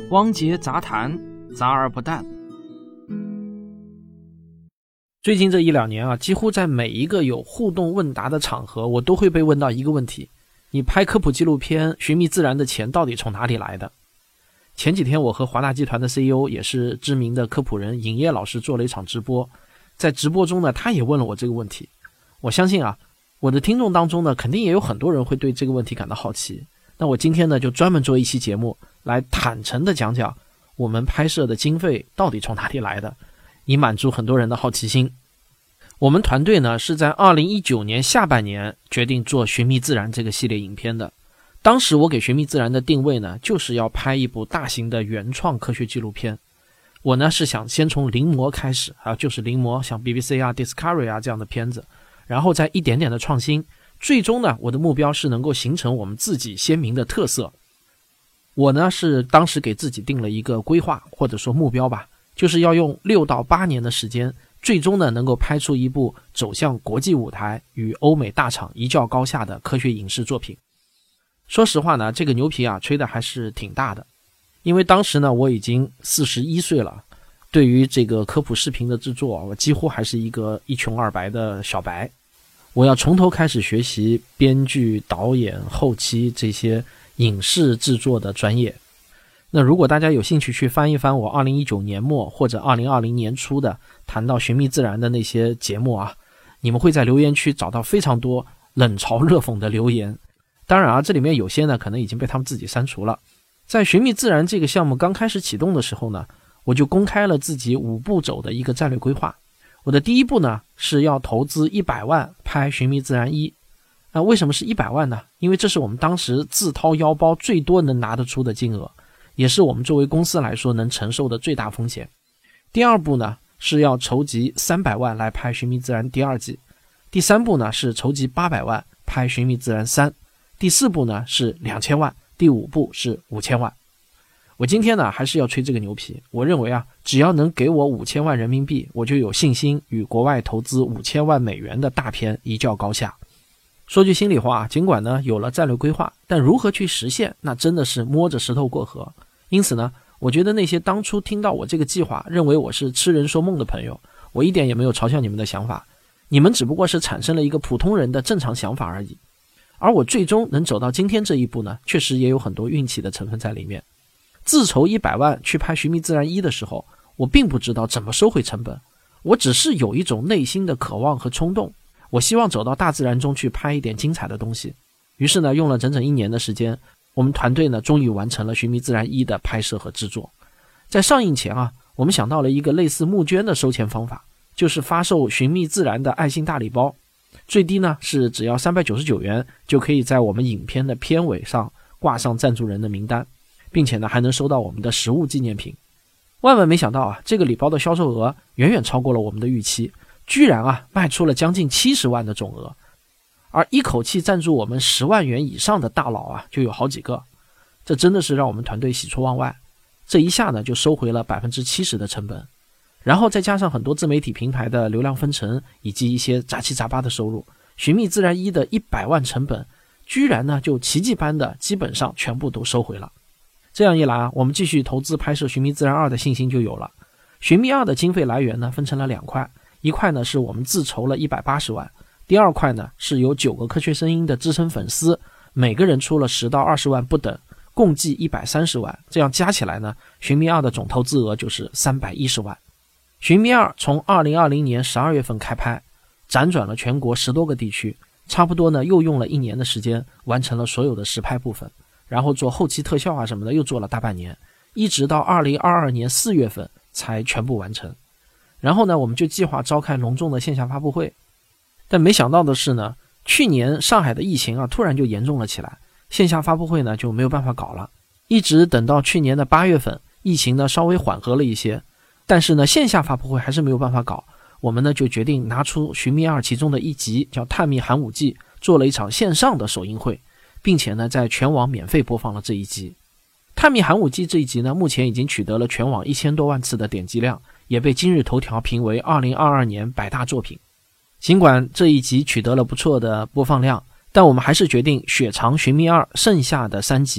汪杰杂谈，杂而不淡。 最近这1-2年啊，几乎在每一个有互动问答的场合，我都会被问到一个问题：你拍科普纪录片寻觅自然的钱到底从哪里来的？前几天我和华大集团的 CEO 也是知名的科普人尹烨老师做了一场直播，在直播中呢，他也问了我这个问题。我相信啊，我的听众当中呢，肯定也有很多人会对这个问题感到好奇。那我今天呢，就专门做一期节目来坦诚的讲讲我们拍摄的经费到底从哪里来的，以满足很多人的好奇心。我们团队呢是在2019年下半年决定做寻觅自然这个系列影片的。当时我给寻觅自然的定位呢，就是要拍一部大型的原创科学纪录片。我呢是想先从临摹开始，就是临摹像 BBC 啊 Discovery 啊这样的片子，然后再一点点的创新，最终呢我的目标是能够形成我们自己鲜明的特色。我呢是当时给自己定了一个规划或者说目标吧，就是要用6到8年的时间，最终呢能够拍出一部走向国际舞台与欧美大厂一较高下的科学影视作品。说实话呢，这个牛皮啊吹的还是挺大的，因为当时呢我已经41岁了，对于这个科普视频的制作，我几乎还是一个一穷二白的小白。我要从头开始学习编剧、导演、后期这些影视制作的专业。那如果大家有兴趣去翻一翻我2019年末或者2020年初的谈到寻觅自然的那些节目啊，你们会在留言区找到非常多冷嘲热讽的留言。当然啊，这里面有些呢可能已经被他们自己删除了。在寻觅自然这个项目刚开始启动的时候呢，我就公开了自己5步走的一个战略规划。我的第一步呢是要投资100万拍寻觅自然1。为什么是100万呢？因为这是我们当时自掏腰包最多能拿得出的金额，也是我们作为公司来说能承受的最大风险。第二步呢是要筹集300万来拍寻觅自然第2季。第3步呢是筹集800万拍寻觅自然3。第4步呢是2000万，第5步是5000万。我今天呢还是要吹这个牛皮，我认为啊，只要能给我5000万人民币，我就有信心与国外投资5000万美元的大片一较高下。说句心里话，尽管呢有了战略规划，但如何去实现，那真的是摸着石头过河。因此呢，我觉得那些当初听到我这个计划认为我是痴人说梦的朋友，我一点也没有嘲笑你们的想法，你们只不过是产生了一个普通人的正常想法而已。而我最终能走到今天这一步呢，确实也有很多运气的成分在里面。自筹100万去拍寻觅自然1的时候，我并不知道怎么收回成本，我只是有一种内心的渴望和冲动，我希望走到大自然中去拍一点精彩的东西。于是呢，用了整整1年的时间，我们团队呢终于完成了寻觅自然1的拍摄和制作。在上映前啊，我们想到了一个类似募捐的收钱方法，就是发售寻觅自然的爱心大礼包，最低呢是只要399元就可以在我们影片的片尾上挂上赞助人的名单，并且呢还能收到我们的实物纪念品。万万没想到啊，这个礼包的销售额远远超过了我们的预期，居然啊卖出了将近70万的总额。而一口气赞助我们10万元以上的大佬啊就有好几个，这真的是让我们团队喜出望外。这一下呢就收回了 70% 的成本，然后再加上很多自媒体平台的流量分成以及一些杂七杂八的收入，寻觅自然1的100万成本居然呢就奇迹般的基本上全部都收回了。这样一来啊，我们继续投资拍摄寻觅自然2的信心就有了。寻觅2的经费来源呢分成了2块，一块呢是我们自筹了180万，第2块呢是由9个科学声音的资深粉丝每个人出了10到20万不等，共计130万，这样加起来呢，寻觅2的总投资额就是310万。寻觅2从2020年12月份开拍，辗转了全国10多个地区，差不多呢又用了1年的时间完成了所有的实拍部分，然后做后期特效啊什么的又做了大半年，一直到2022年4月份才全部完成。然后呢我们就计划召开隆重的线下发布会，但没想到的是呢，去年上海的疫情啊突然就严重了起来，线下发布会呢就没有办法搞了，一直等到去年的8月份，疫情呢稍微缓和了一些，但是呢线下发布会还是没有办法搞。我们呢就决定拿出寻觅2其中的一集叫探秘寒武纪，做了一场线上的首映会，并且呢在全网免费播放了这一集。探秘寒武纪这一集呢目前已经取得了全网1000多万次的点击量，也被今日头条评为2022年100大作品。尽管这一集取得了不错的播放量，但我们还是决定雪藏寻觅2剩下的3集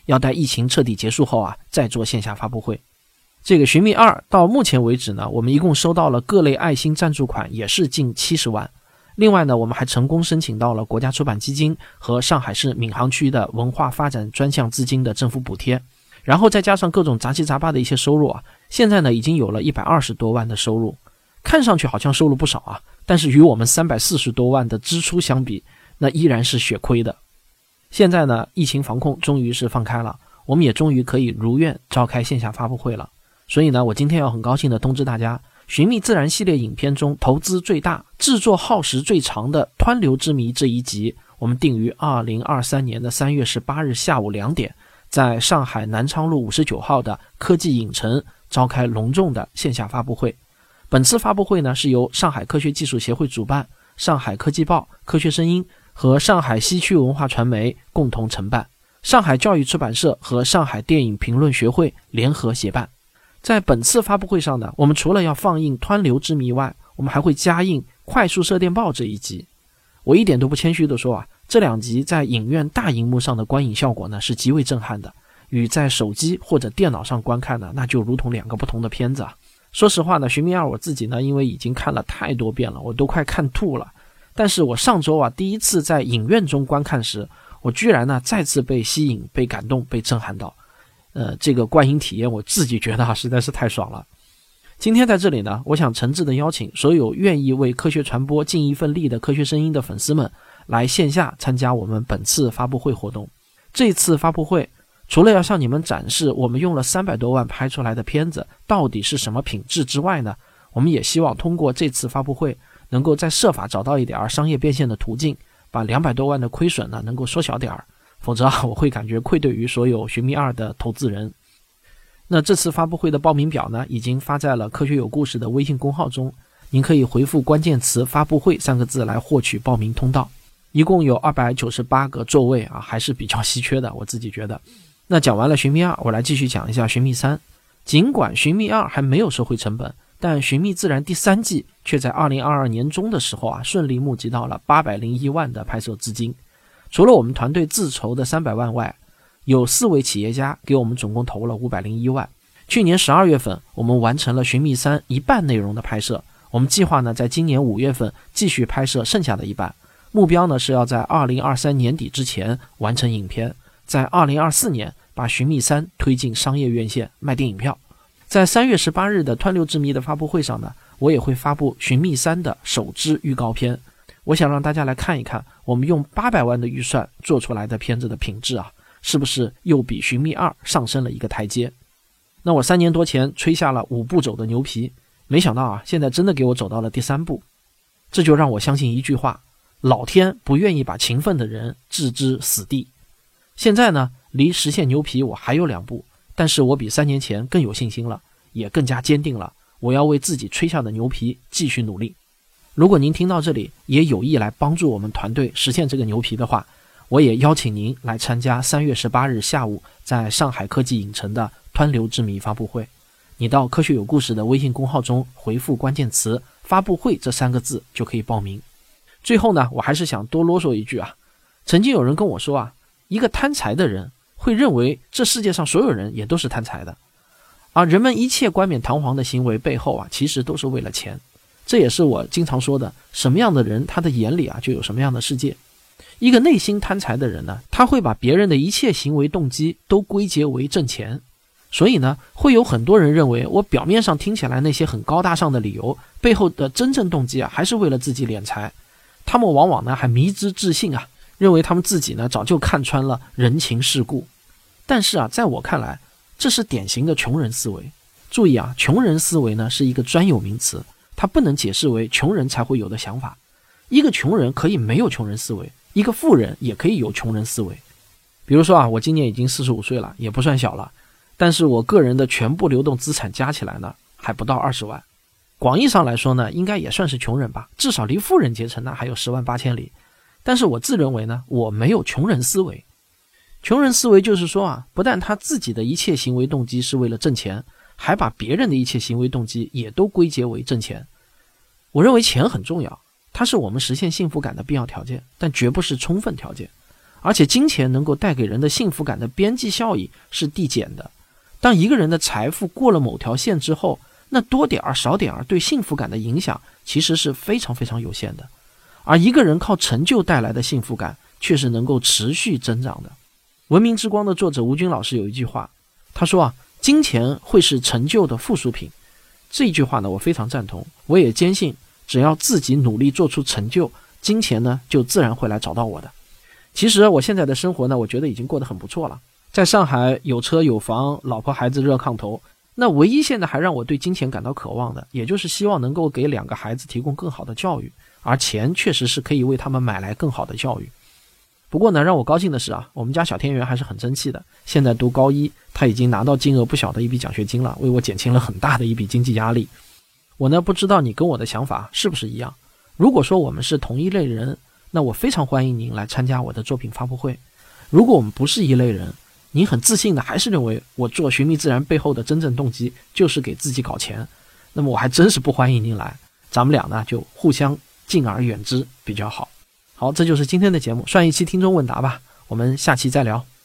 要待疫情彻底结束后再做线下发布会。这个寻觅2到目前为止呢，我们一共收到了各类爱心赞助款，也是近70万。另外呢，我们还成功申请到了国家出版基金和上海市闵行区的文化发展专项资金的政府补贴，然后再加上各种杂七杂八的一些收入现在呢已经有了120多万的收入。看上去好像收入不少但是与我们340多万的支出相比，那依然是血亏的。现在呢，疫情防控终于是放开了，我们也终于可以如愿召开线下发布会了。所以呢，我今天要很高兴的通知大家，寻觅自然系列影片中投资最大、制作耗时最长的湍流之谜这一集，我们定于2023年的3月18日下午2点，在上海南昌路59号的科技影城召开隆重的线下发布会。本次发布会呢，是由上海科学技术协会主办，上海科技报、科学声音和上海西区文化传媒共同承办，上海教育出版社和上海电影评论学会联合协办。在本次发布会上呢，我们除了要放映湍流之谜外，我们还会加映快速射电报这一集。我一点都不谦虚地说这2集在影院大荧幕上的观影效果呢是极为震撼的，与在手机或者电脑上观看呢，那就如同2个不同的片子说实话呢，寻觅2我自己呢，因为已经看了太多遍了，我都快看吐了。但是我上周第一次在影院中观看时，我居然呢再次被吸引、被感动、被震撼到。这个观影体验我自己觉得实在是太爽了。今天在这里呢，我想诚挚的邀请所有愿意为科学传播尽一份力的科学声音的粉丝们来线下参加我们本次发布会活动。这次发布会除了要向你们展示我们用了300多万拍出来的片子到底是什么品质之外呢，我们也希望通过这次发布会能够再设法找到一点商业变现的途径，把200多万的亏损呢能够缩小点否则我会感觉愧对于所有寻觅2的投资人。那这次发布会的报名表呢，已经发在了科学有故事的微信公号中，您可以回复关键词发布会3个字来获取报名通道。一共有298个座位还是比较稀缺的，我自己觉得。那讲完了寻觅2，我来继续讲一下寻觅3。尽管寻觅2还没有收回成本，但寻觅自然第3季却在2022年中的时候顺利募集到了801万的拍摄资金。除了我们团队自筹的300万外，有4位企业家给我们总共投了501万。去年12月份我们完成了寻觅3一半内容的拍摄，我们计划呢在今年5月份继续拍摄剩下的一半，目标呢是要在2023年底之前完成影片，在2024年把寻觅3推进商业院线卖电影票。在3月18日的湍流之谜的发布会上呢，我也会发布寻觅3的首支预告片。我想让大家来看一看我们用800万的预算做出来的片子的品质是不是又比寻觅2上升了一个台阶。那我3年多前吹下了5步走的牛皮，没想到现在真的给我走到了第3步。这就让我相信一句话，老天不愿意把勤奋的人置之死地。现在呢，离实现牛皮我还有2步，但是我比3年前更有信心了，也更加坚定了，我要为自己吹下的牛皮继续努力。如果您听到这里也有意来帮助我们团队实现这个牛皮的话，我也邀请您来参加3月18日下午在上海科技影城的湍流之谜发布会。你到科学有故事的微信公号中回复关键词发布会这3个字就可以报名。最后呢，我还是想多啰嗦一句曾经有人跟我说一个贪财的人会认为这世界上所有人也都是贪财的，而人们一切冠冕堂皇的行为背后其实都是为了钱。这也是我经常说的，什么样的人他的眼里就有什么样的世界。一个内心贪财的人呢，他会把别人的一切行为动机都归结为挣钱。所以呢，会有很多人认为我表面上听起来那些很高大上的理由背后的真正动机还是为了自己敛财。他们往往呢还迷之自信认为他们自己呢早就看穿了人情世故。但是在我看来，这是典型的穷人思维。注意穷人思维呢是一个专有名词，它不能解释为穷人才会有的想法。一个穷人可以没有穷人思维，一个富人也可以有穷人思维。比如说我今年已经45岁了，也不算小了，但是我个人的全部流动资产加起来呢还不到20万。广义上来说呢，应该也算是穷人吧，至少离富人阶层呢还有10万8千里。但是我自认为呢，我没有穷人思维。穷人思维就是说不但他自己的一切行为动机是为了挣钱，还把别人的一切行为动机也都归结为挣钱。我认为钱很重要，它是我们实现幸福感的必要条件，但绝不是充分条件。 而且金钱能够带给人的幸福感的边际效益是递减的。当一个人的财富过了某条线之后，那多点儿少点儿对幸福感的影响其实是非常非常有限的。而一个人靠成就带来的幸福感却是能够持续增长的。文明之光的作者吴军老师有一句话，他说金钱会是成就的附属品。这一句话呢，我非常赞同，我也坚信只要自己努力做出成就，金钱呢就自然会来找到我的。其实我现在的生活呢，我觉得已经过得很不错了，在上海有车有房，老婆孩子热炕头。那唯一现在还让我对金钱感到渴望的，也就是希望能够给2个孩子提供更好的教育，而钱确实是可以为他们买来更好的教育。不过呢，让我高兴的是我们家小天元还是很争气的，现在读高1，他已经拿到金额不小的一笔奖学金了，为我减轻了很大的一笔经济压力。我呢，不知道你跟我的想法是不是一样。如果说我们是同一类人，那我非常欢迎您来参加我的作品发布会。如果我们不是一类人，您很自信的还是认为我做寻觅自然背后的真正动机就是给自己搞钱，那么我还真是不欢迎您来，咱们俩呢就互相敬而远之比较好。好，这就是今天的节目，算一期听众问答吧，我们下期再聊。